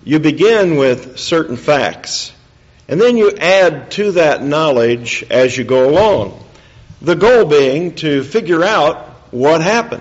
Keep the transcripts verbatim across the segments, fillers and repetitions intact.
you begin with certain facts, and then you add to that knowledge as you go along. The goal being to figure out what happened.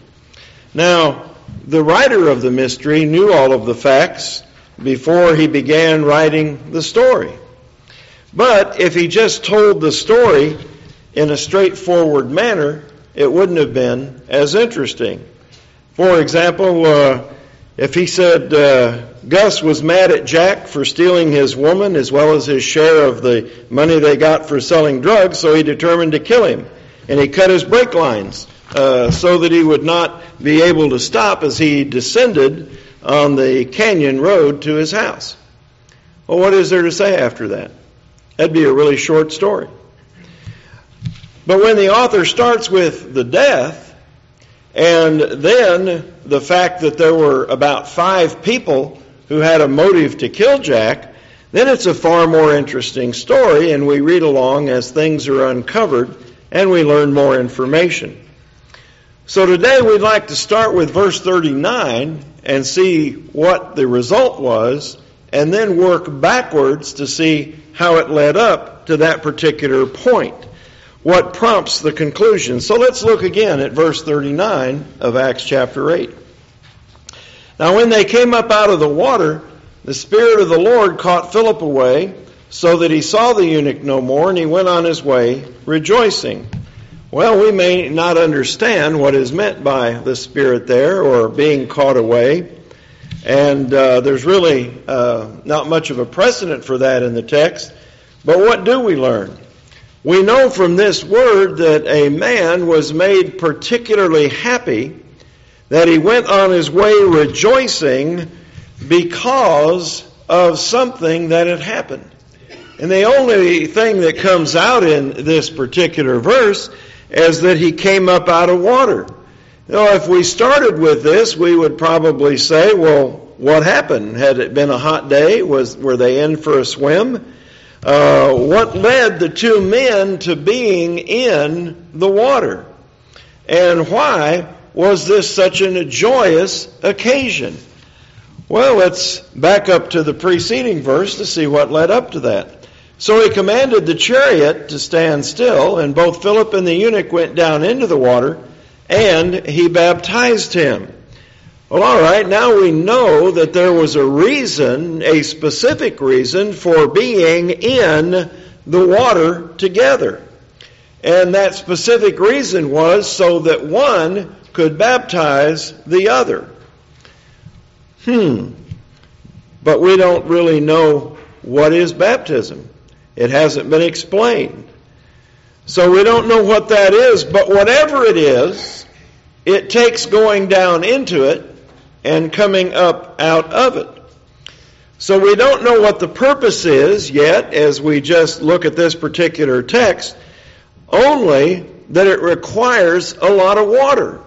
Now, the writer of the mystery knew all of the facts before he began writing the story. But if he just told the story in a straightforward manner, it wouldn't have been as interesting. For example, uh, if he said uh, Gus was mad at Jack for stealing his woman as well as his share of the money they got for selling drugs, so he determined to kill him. And he cut his brake lines uh, so that he would not be able to stop as he descended on the canyon road to his house. Well, what is there to say after that? That'd be a really short story. But when the author starts with the death, and then the fact that there were about five people who had a motive to kill Jack, then it's a far more interesting story, and we read along as things are uncovered, and we learn more information. So today we'd like to start with verse thirty-nine and see what the result was, and then work backwards to see how it led up to that particular point. What prompts the conclusion? So let's look again at verse thirty-nine of Acts chapter eight. Now when they came up out of the water, the Spirit of the Lord caught Philip away, so that he saw the eunuch no more, and he went on his way rejoicing. Well, we may not understand what is meant by the Spirit there, or being caught away. And uh, there's really uh, not much of a precedent for that in the text. But what do we learn? We know from this word that a man was made particularly happy, that he went on his way rejoicing because of something that had happened. And the only thing that comes out in this particular verse is that he came up out of water. Now, if we started with this, we would probably say, well, what happened? Had it been a hot day? Was Were they in for a swim? Uh, what led the two men to being in the water? And why was this such a joyous occasion? Well, let's back up to the preceding verse to see what led up to that. So he commanded the chariot to stand still, and both Philip and the eunuch went down into the water, and he baptized him. Well, all right, now we know that there was a reason, a specific reason for being in the water together. And that specific reason was so that one could baptize the other. Hmm. But we don't really know what is baptism. It hasn't been explained. So we don't know what that is, but whatever it is, it takes going down into it and coming up out of it. So we don't know what the purpose is yet as we just look at this particular text, only that it requires a lot of water.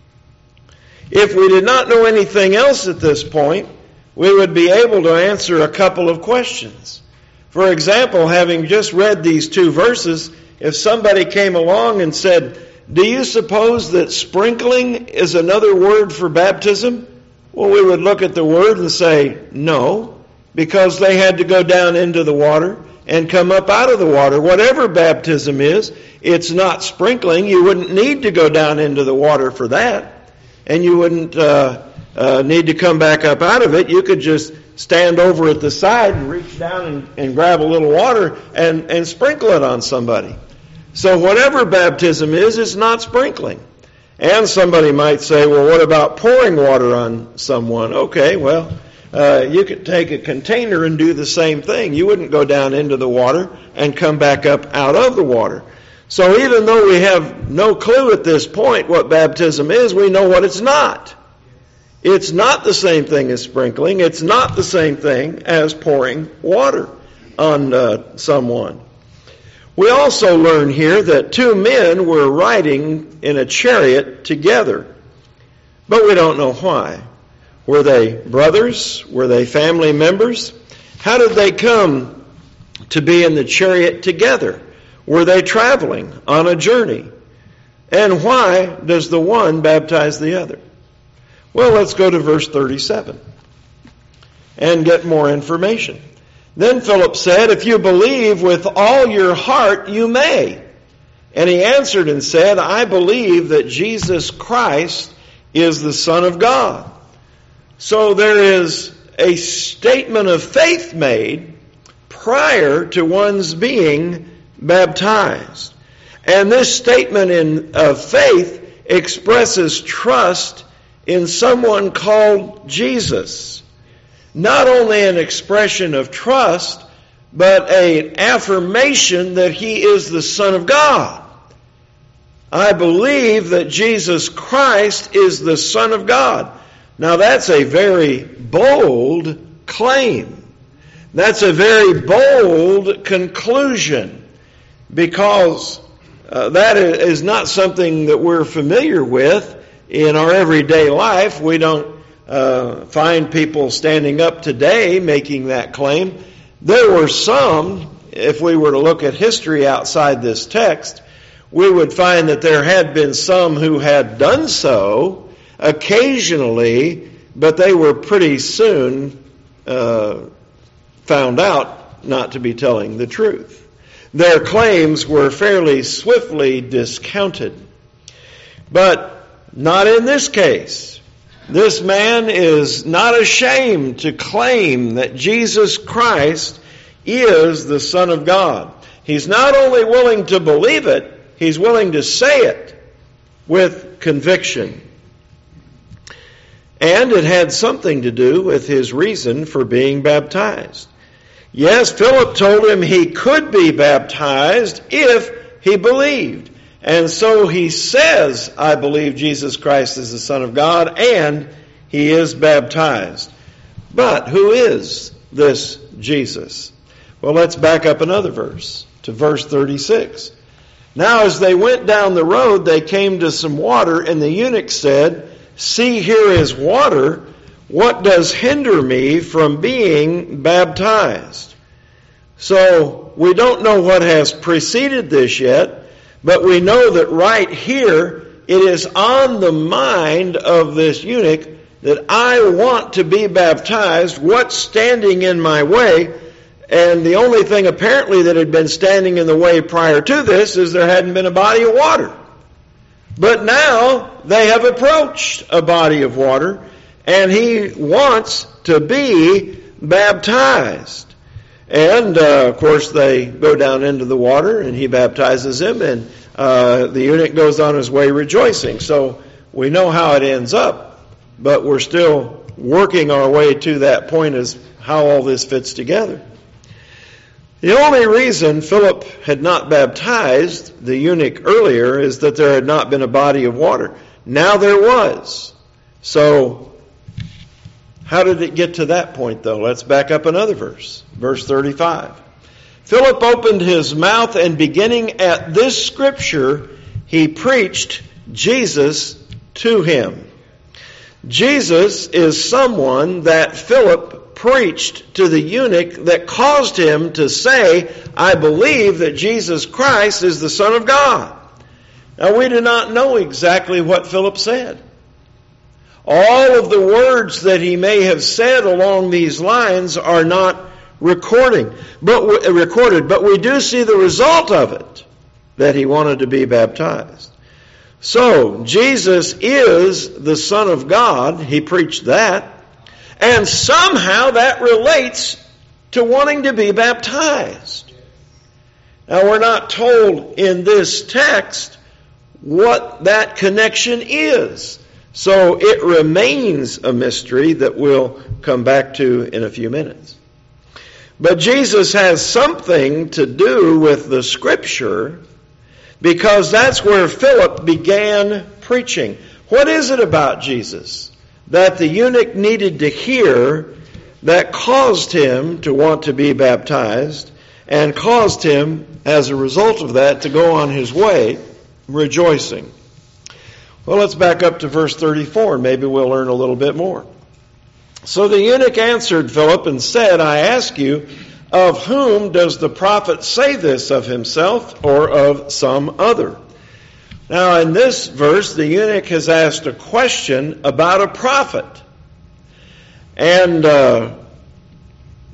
If we did not know anything else at this point, we would be able to answer a couple of questions. For example, having just read these two verses, if somebody came along and said, do you suppose that sprinkling is another word for baptism? Well, we would look at the word and say, no, because they had to go down into the water and come up out of the water. Whatever baptism is, it's not sprinkling. You wouldn't need to go down into the water for that, and you wouldn't uh, uh, need to come back up out of it. You could just stand over at the side and reach down and, and grab a little water and, and sprinkle it on somebody. So whatever baptism is, it's not sprinkling. And somebody might say, well, what about pouring water on someone? Okay, well, uh, you could take a container and do the same thing. You wouldn't go down into the water and come back up out of the water. So even though we have no clue at this point what baptism is, we know what it's not. It's not the same thing as sprinkling. It's not the same thing as pouring water on uh, someone. We also learn here that two men were riding in a chariot together, but we don't know why. Were they brothers? Were they family members? How did they come to be in the chariot together? Were they traveling on a journey? And why does the one baptize the other? Well, let's go to verse thirty-seven. and get more information. Then Philip said, "If you believe with all your heart, you may." And he answered and said, "I believe that Jesus Christ is the Son of God." So there is a statement of faith made prior to one's being baptized. And this statement in, of faith expresses trust in someone called Jesus. Not only an expression of trust, but an affirmation that he is the Son of God. I believe that Jesus Christ is the Son of God. Now that's a very bold claim. That's a very bold conclusion, because uh, that is not something that we're familiar with in our everyday life. We don't uh, find people standing up today making that claim. There were some, if we were to look at history outside this text, we would find that there had been some who had done so occasionally, but they were pretty soon uh, found out not to be telling the truth. Their claims were fairly swiftly discounted. But not in this case. This man is not ashamed to claim that Jesus Christ is the Son of God. He's not only willing to believe it, he's willing to say it with conviction. And it had something to do with his reason for being baptized. Yes, Philip told him he could be baptized if he believed. And so he says, "I believe Jesus Christ is the Son of God," and he is baptized. But who is this Jesus? Well, let's back up another verse to verse thirty-six. "Now as they went down the road, they came to some water, and the eunuch said, 'See, here is water. What does hinder me from being baptized?'" So we don't know what has preceded this yet, but we know that right here it is on the mind of this eunuch that I want to be baptized. What's standing in my way? And the only thing apparently that had been standing in the way prior to this is there hadn't been a body of water. But now they have approached a body of water, and he wants to be baptized. And, uh, of course, they go down into the water, and he baptizes him, and uh, the eunuch goes on his way rejoicing. So we know how it ends up, but we're still working our way to that point as how all this fits together. The only reason Philip had not baptized the eunuch earlier is that there had not been a body of water. Now there was. So, how did it get to that point, though? Let's back up another verse. Verse thirty-five. "Philip opened his mouth, and beginning at this scripture, he preached Jesus to him." Jesus is someone that Philip preached to the eunuch that caused him to say, "I believe that Jesus Christ is the Son of God." Now, we do not know exactly what Philip said. All of the words that he may have said along these lines are not recording, but recorded, but we do see the result of it, that he wanted to be baptized. So, Jesus is the Son of God. He preached that. And somehow that relates to wanting to be baptized. Now, we're not told in this text what that connection is. So it remains a mystery that we'll come back to in a few minutes. But Jesus has something to do with the Scripture, because that's where Philip began preaching. What is it about Jesus that the eunuch needed to hear that caused him to want to be baptized, and caused him, as a result of that, to go on his way rejoicing? Well, let's back up to verse thirty-four, and maybe we'll learn a little bit more. "So the eunuch answered Philip and said, 'I ask you, of whom does the prophet say this, of himself or of some other?'" Now, in this verse, the eunuch has asked a question about a prophet. And uh,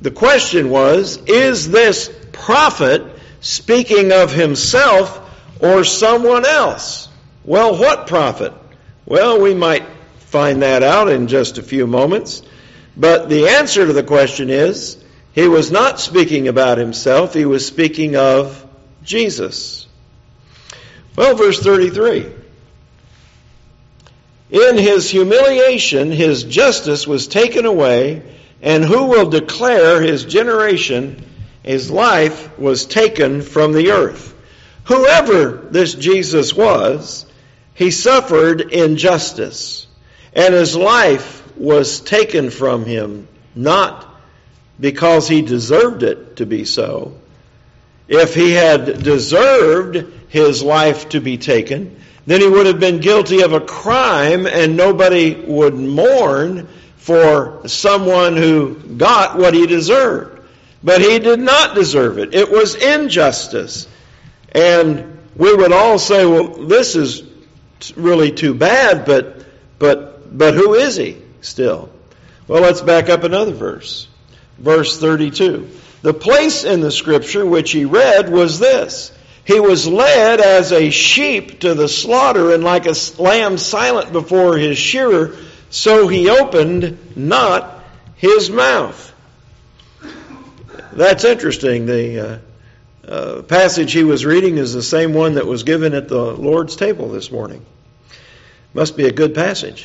The question was, is this prophet speaking of himself or someone else? Well, what prophet? Well, we might find that out in just a few moments. But the answer to the question is, he was not speaking about himself, he was speaking of Jesus. Well, verse thirty-three. In his humiliation, his justice was taken away, and who will declare his generation? His life was taken from the earth. Whoever this Jesus was, he suffered injustice, and his life was taken from him, not because he deserved it to be so. If he had deserved his life to be taken, then he would have been guilty of a crime, and nobody would mourn for someone who got what he deserved. But he did not deserve it. It was injustice. And we would all say, well, this is really too bad, but but but who is he still? Well, let's back up another verse. Verse thirty-two. The place in the scripture which he read was this: he was led as a sheep to the slaughter, and like a lamb silent before his shearer, so he opened not his mouth. That's interesting. The uh, uh, passage he was reading is the same one that was given at the Lord's table this morning. Must be a good passage.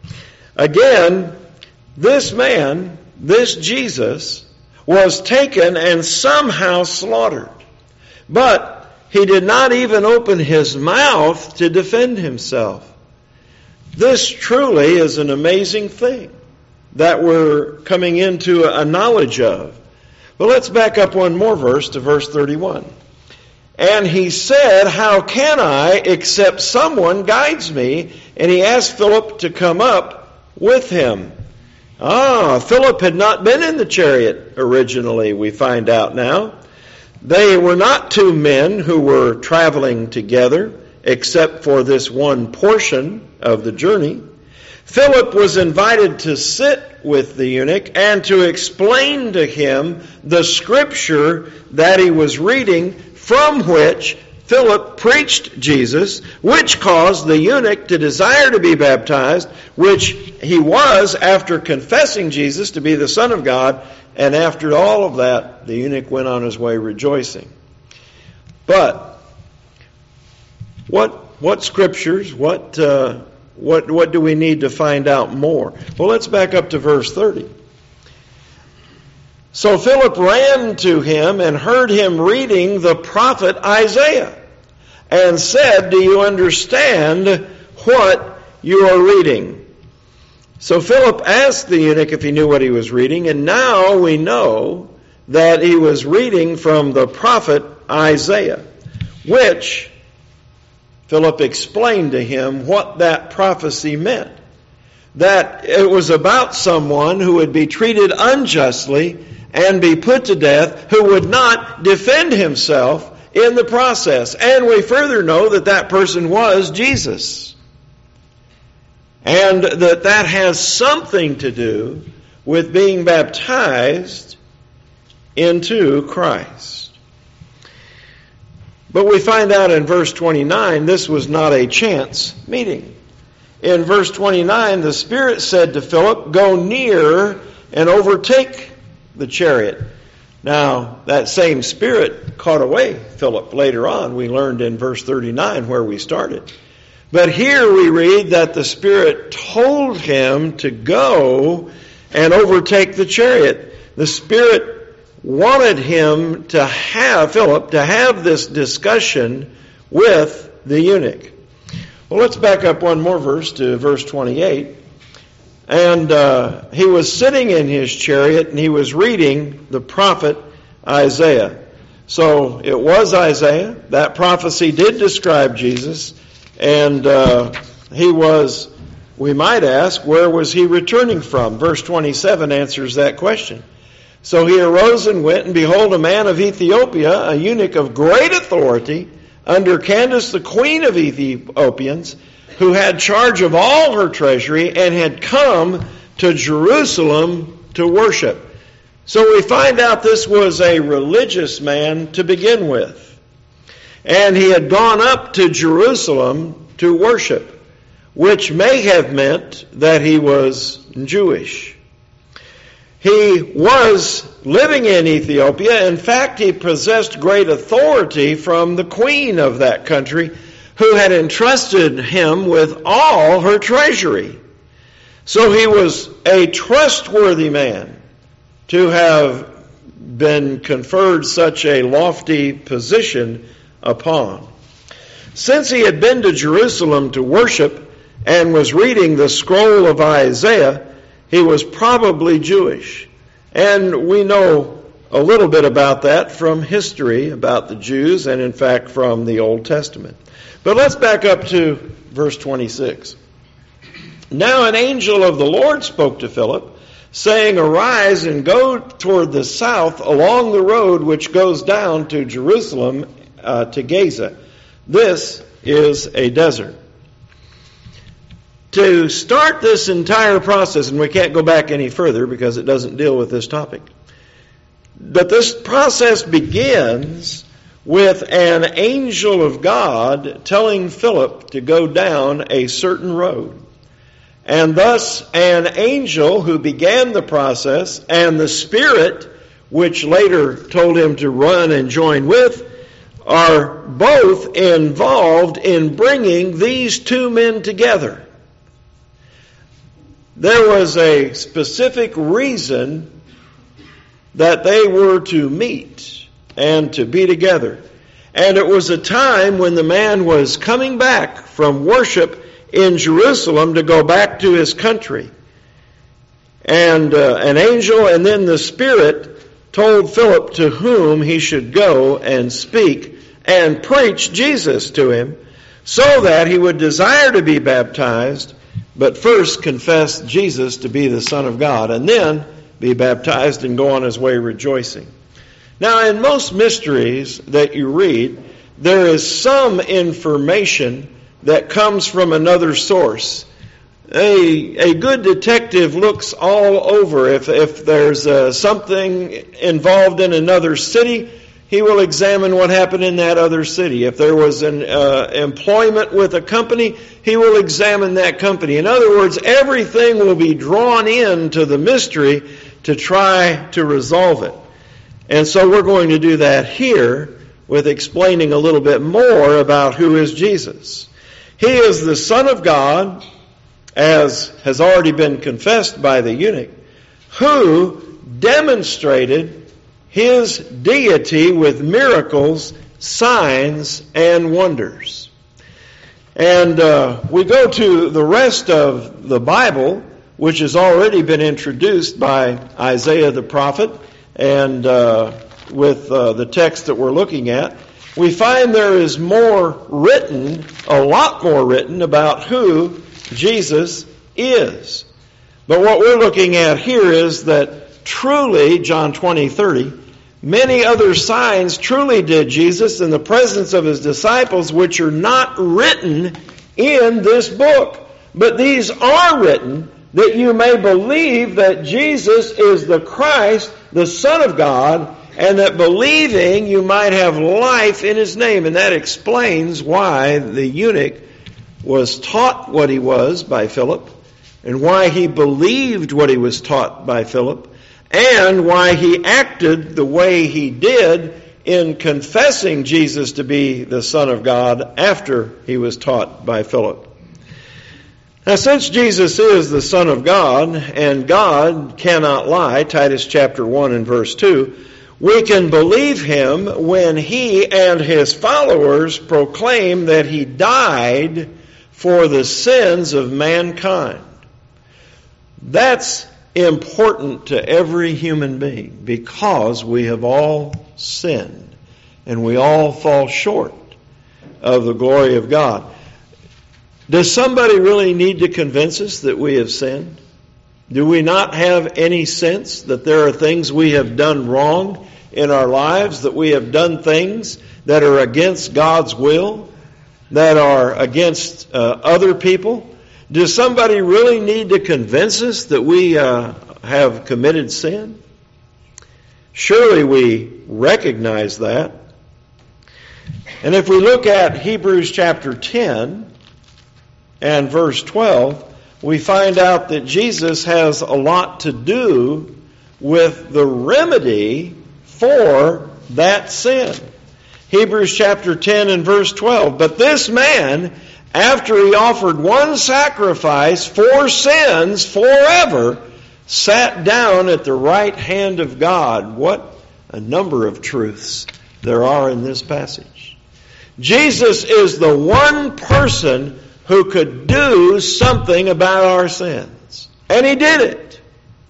Again, this man, this Jesus, was taken and somehow slaughtered. But he did not even open his mouth to defend himself. This truly is an amazing thing that we're coming into a knowledge of. But let's back up one more verse to verse thirty-one. And he said, how can I except someone guides me? And he asked Philip to come up with him. Ah, Philip had not been in the chariot originally, we find out now. They were not two men who were traveling together, except for this one portion of the journey. Philip was invited to sit with the eunuch and to explain to him the scripture that he was reading, from which Philip preached Jesus, which caused the eunuch to desire to be baptized, which he was after confessing Jesus to be the Son of God. And after all of that, the eunuch went on his way rejoicing. But what what scriptures, what uh, what what do we need to find out more? Well, let's back up to verse thirty. So Philip ran to him and heard him reading the prophet Isaiah, and said, do you understand what you are reading? So Philip asked the eunuch if he knew what he was reading, and now we know that he was reading from the prophet Isaiah, which Philip explained to him what that prophecy meant. That it was about someone who would be treated unjustly and be put to death, who would not defend himself in the process. And we further know that that person was Jesus. And that that has something to do with being baptized into Christ. But we find out in verse twenty-nine, this was not a chance meeting. In verse twenty-nine, the Spirit said to Philip, go near and overtake the chariot. Now, that same Spirit caught away Philip later on. We learned in verse thirty-nine where we started. But here we read that the Spirit told him to go and overtake the chariot. The Spirit wanted him to have, Philip, to have this discussion with the eunuch. Well, let's back up one more verse to verse twenty-eight. And uh, he was sitting in his chariot and he was reading the prophet Isaiah. So it was Isaiah. That prophecy did describe Jesus. And uh, he was, we might ask, where was he returning from? Verse twenty-seven answers that question. So he arose and went, and behold, a man of Ethiopia, a eunuch of great authority, under Candace, the queen of Ethiopians, who had charge of all her treasury, and had come to Jerusalem to worship. So we find out this was a religious man to begin with. And he had gone up to Jerusalem to worship, which may have meant that he was Jewish. He was living in Ethiopia. In fact, he possessed great authority from the queen of that country, who had entrusted him with all her treasury. So he was a trustworthy man to have been conferred such a lofty position upon. Since he had been to Jerusalem to worship and was reading the scroll of Isaiah, he was probably Jewish. And we know a little bit about that from history, about the Jews, and in fact from the Old Testament. But let's back up to verse twenty-six. Now an angel of the Lord spoke to Philip, saying, Arise and go toward the south along the road which goes down to Jerusalem uh, to Gaza. This is a desert. To start this entire process, and we can't go back any further because it doesn't deal with this topic, but this process begins with an angel of God telling Philip to go down a certain road. And thus an angel who began the process and the Spirit, which later told him to run and join with, are both involved in bringing these two men together. There was a specific reason that they were to meet and to be together. And it was a time when the man was coming back from worship in Jerusalem to go back to his country. And uh, an angel and then the Spirit told Philip to whom he should go and speak and preach Jesus to him, so that he would desire to be baptized, but first confess Jesus to be the Son of God, and then be baptized and go on his way rejoicing. Now, in most mysteries that you read, there is some information that comes from another source. A, a good detective looks all over. If, if there's uh, something involved in another city, he will examine what happened in that other city. If there was an uh, employment with a company, he will examine that company. In other words, everything will be drawn into the mystery to try to resolve it. And so we're going to do that here with explaining a little bit more about who is Jesus. He is the Son of God, as has already been confessed by the eunuch, who demonstrated his deity with miracles, signs, and wonders. And uh, we go to the rest of the Bible, which has already been introduced by Isaiah the prophet, and uh, with uh, the text that we're looking at, we find there is more written, a lot more written, about who Jesus is. But what we're looking at here is that truly, John twenty thirty, many other signs truly did Jesus in the presence of his disciples, which are not written in this book. But these are written that you may believe that Jesus is the Christ, the Son of God, and that believing you might have life in his name. And that explains why the eunuch was taught what he was by Philip, and why he believed what he was taught by Philip, and why he acted the way he did in confessing Jesus to be the Son of God after he was taught by Philip. Now, since Jesus is the Son of God, and God cannot lie, Titus chapter one and verse two, we can believe him when he and his followers proclaim that he died for the sins of mankind. That's important to every human being, because we have all sinned and we all fall short of the glory of God. Does somebody really need to convince us that we have sinned? Do we not have any sense that there are things we have done wrong in our lives, that we have done things that are against God's will, that are against uh, other people? Does somebody really need to convince us that we uh, have committed sin? Surely we recognize that. And if we look at Hebrews chapter ten and verse twelve, we find out that Jesus has a lot to do with the remedy for that sin. Hebrews chapter ten and verse twelve. But this man, after he offered one sacrifice for sins forever, sat down at the right hand of God. What a number of truths there are in this passage. Jesus is the one person who could do something about our sins. And he did it.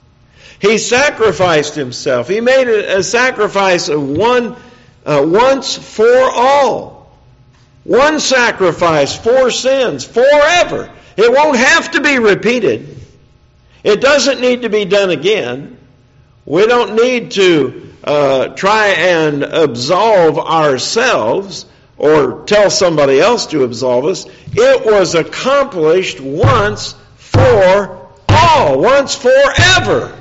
He sacrificed himself. He made a sacrifice of one uh, once for all. One sacrifice for sins forever. It won't have to be repeated. It doesn't need to be done again. We don't need to uh, try and absolve ourselves or tell somebody else to absolve us. It was accomplished once for all, once forever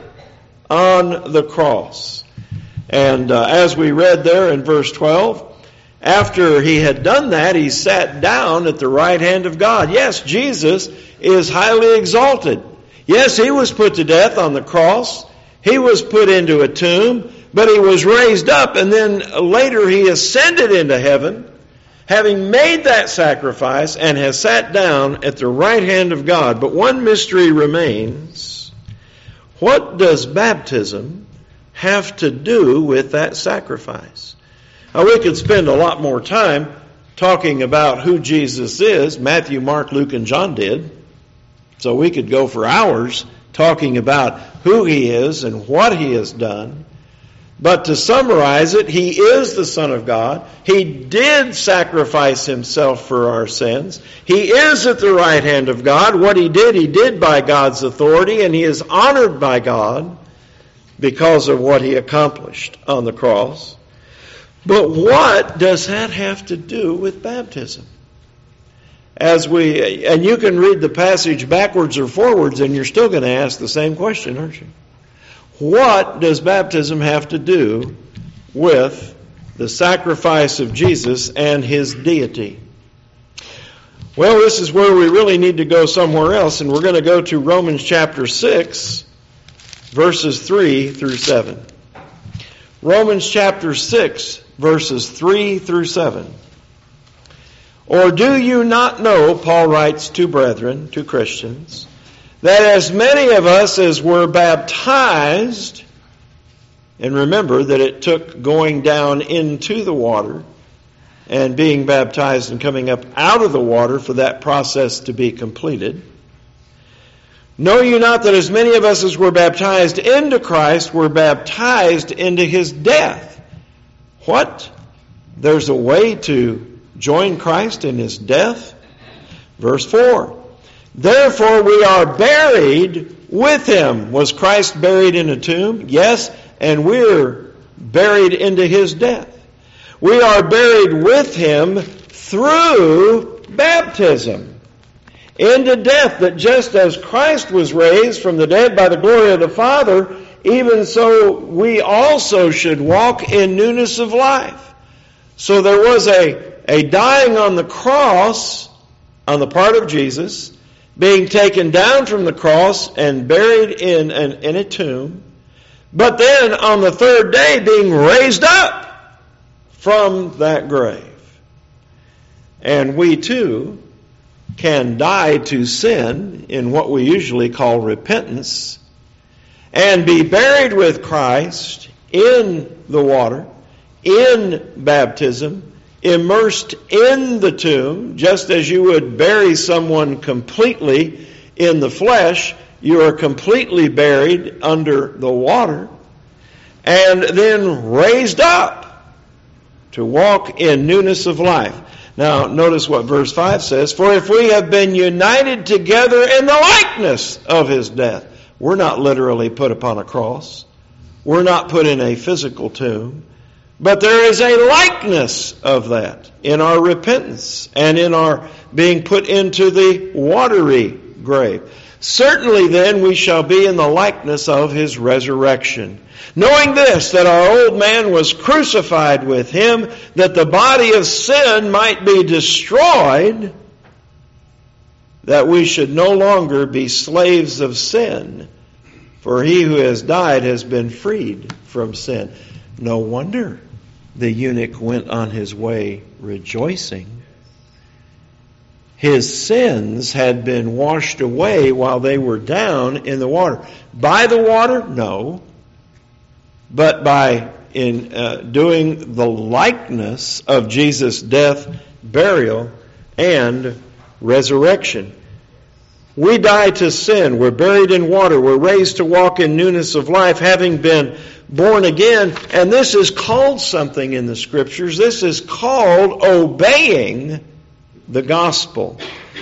on the cross. And uh, as we read there in verse twelve, after he had done that, he sat down at the right hand of God. Yes, Jesus is highly exalted. Yes, he was put to death on the cross. He was put into a tomb, but he was raised up, and then later he ascended into heaven, having made that sacrifice, and has sat down at the right hand of God. But one mystery remains. What does baptism have to do with that sacrifice? Now, we could spend a lot more time talking about who Jesus is. Matthew, Mark, Luke, and John did. So we could go for hours talking about who he is and what he has done. But to summarize it, he is the Son of God. He did sacrifice himself for our sins. He is at the right hand of God. What he did, he did by God's authority, and he is honored by God because of what he accomplished on the cross. But what does that have to do with baptism? As we, and you can read the passage backwards or forwards, and you're still going to ask the same question, aren't you? What does baptism have to do with the sacrifice of Jesus and his deity? Well, this is where we really need to go somewhere else, and we're going to go to Romans chapter six, verses three through seven. Romans chapter six, verses three through seven. Or do you not know, Paul writes to brethren, to Christians, that as many of us as were baptized, and remember that it took going down into the water and being baptized and coming up out of the water for that process to be completed. Know you not that as many of us as were baptized into Christ were baptized into his death? What? There's a way to join Christ in his death? Verse four. Therefore we are buried with him. Was Christ buried in a tomb? Yes, and we're buried into his death. We are buried with him through baptism into death, that just as Christ was raised from the dead by the glory of the Father, even so we also should walk in newness of life. So there was a, a dying on the cross on the part of Jesus, being taken down from the cross and buried in, an, in a tomb, but then on the third day being raised up from that grave. And we too can die to sin in what we usually call repentance and be buried with Christ in the water, in baptism, immersed in the tomb, just as you would bury someone completely in the flesh. You are completely buried under the water and then raised up to walk in newness of life. Now, notice what verse five says. For if we have been united together in the likeness of his death. We're not literally put upon a cross. We're not put in a physical tomb. But there is a likeness of that in our repentance and in our being put into the watery grave. Certainly then we shall be in the likeness of his resurrection. Knowing this, that our old man was crucified with him, that the body of sin might be destroyed, that we should no longer be slaves of sin. For he who has died has been freed from sin. No wonder the eunuch went on his way rejoicing. His sins had been washed away while they were down in the water. By the water? No. But by in uh, doing the likeness of Jesus' death, burial, and resurrection. We die to sin. We're buried in water. We're raised to walk in newness of life, having been born again. And this is called something in the Scriptures. This is called obeying the gospel.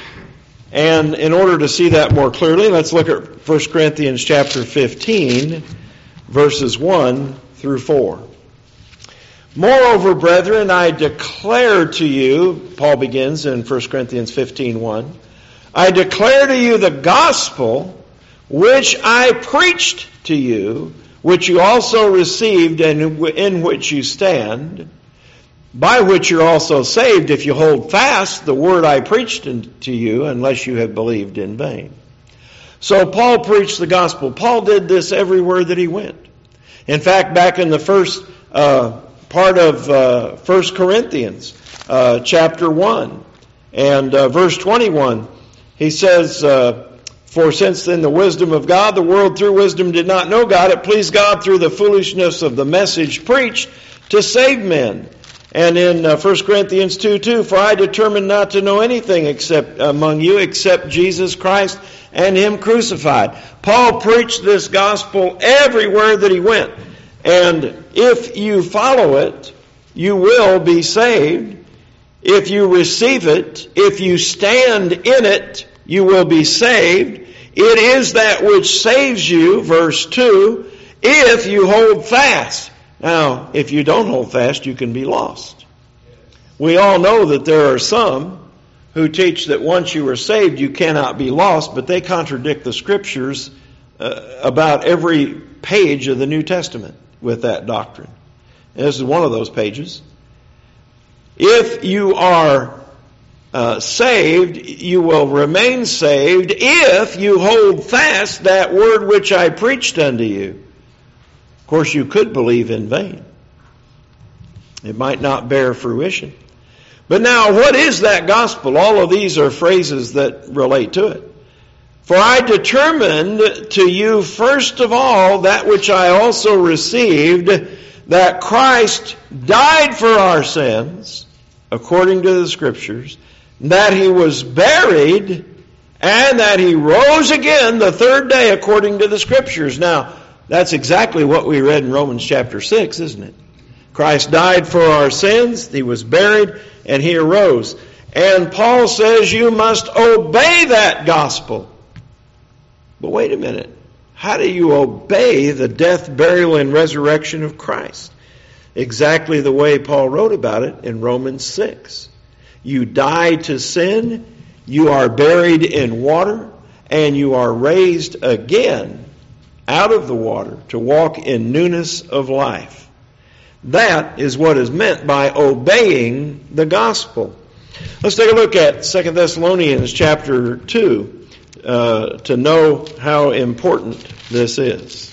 And in order to see that more clearly, let's look at First Corinthians chapter fifteen, verses one through four. Moreover, brethren, I declare to you, Paul begins in First Corinthians fifteen one, I declare to you the gospel which I preached to you, which you also received and in which you stand, by which you're also saved, if you hold fast the word I preached to you, unless you have believed in vain. So Paul preached the gospel. Paul did this everywhere that he went. In fact, back in the first uh, part of uh, First Corinthians, uh, chapter one, and uh, verse twenty-one, he says, uh, For since in the wisdom of God, the world through wisdom did not know God, it pleased God through the foolishness of the message preached to save men. And in uh, First Corinthians two two, For I determined not to know anything except among you except Jesus Christ and him crucified. Paul preached this gospel everywhere that he went. And if you follow it, you will be saved. If you receive it, if you stand in it, you will be saved. It is that which saves you, verse two, if you hold fast. Now, if you don't hold fast, you can be lost. We all know that there are some who teach that once you are saved, you cannot be lost, but they contradict the Scriptures uh, about every page of the New Testament with that doctrine. And this is one of those pages. If you are uh, saved, you will remain saved if you hold fast that word which I preached unto you. Of course, you could believe in vain. It might not bear fruition. But now, what is that gospel? All of these are phrases that relate to it. For I determined to you first of all that which I also received, that Christ died for our sins, according to the Scriptures, that he was buried, and that he rose again the third day, according to the Scriptures. Now, that's exactly what we read in Romans chapter six, isn't it? Christ died for our sins, he was buried, and he arose. And Paul says you must obey that gospel. But wait a minute. How do you obey the death, burial, and resurrection of Christ? Exactly the way Paul wrote about it in Romans six. You die to sin, you are buried in water, and you are raised again out of the water to walk in newness of life. That is what is meant by obeying the gospel. Let's take a look at Second Thessalonians chapter two uh, to know how important this is.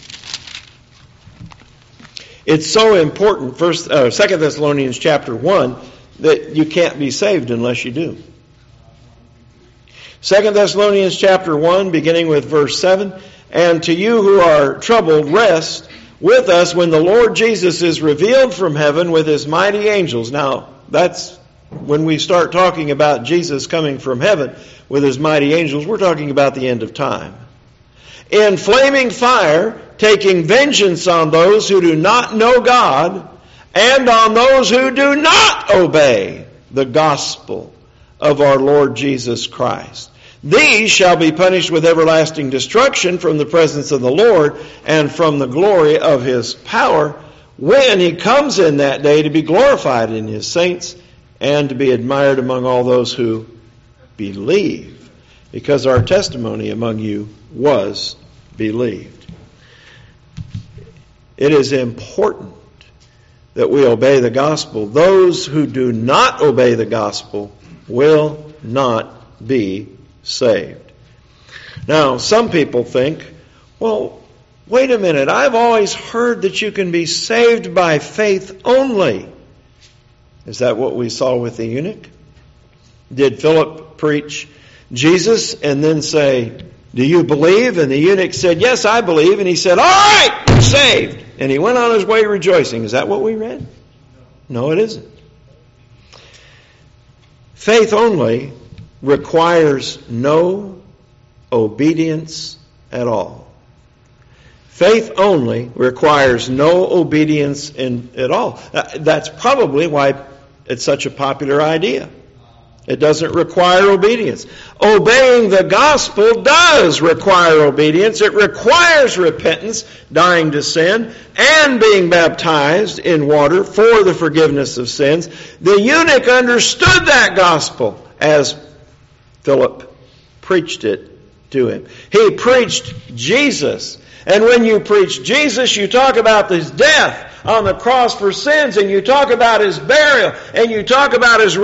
It's so important, First, uh, Second Thessalonians chapter one, that you can't be saved unless you do. Second Thessalonians chapter one, beginning with verse seven, And to you who are troubled, rest with us when the Lord Jesus is revealed from heaven with his mighty angels. Now, that's when we start talking about Jesus coming from heaven with his mighty angels, we're talking about the end of time. In flaming fire, taking vengeance on those who do not know God and on those who do not obey the gospel of our Lord Jesus Christ. These shall be punished with everlasting destruction from the presence of the Lord and from the glory of his power when he comes in that day to be glorified in his saints and to be admired among all those who believe. because our testimony among you was believed. It is important that we obey the gospel. Those who do not obey the gospel will not be saved. Now, some people think, well, wait a minute, I've always heard that you can be saved by faith only. Is that what we saw with the eunuch? Did Philip preach Jesus and then say, do you believe? And the eunuch said, yes, I believe. And he said, all right, you're saved. And he went on his way rejoicing. Is that what we read? No, it isn't. Faith only requires no obedience at all. Faith only requires no obedience in, at all. That's probably why it's such a popular idea. It doesn't require obedience. Obeying the gospel does require obedience. It requires repentance, dying to sin, and being baptized in water for the forgiveness of sins. The eunuch understood that gospel as Philip preached it to him. He preached Jesus. And when you preach Jesus, you talk about his death on the cross for sins, and you talk about his burial, and you talk about his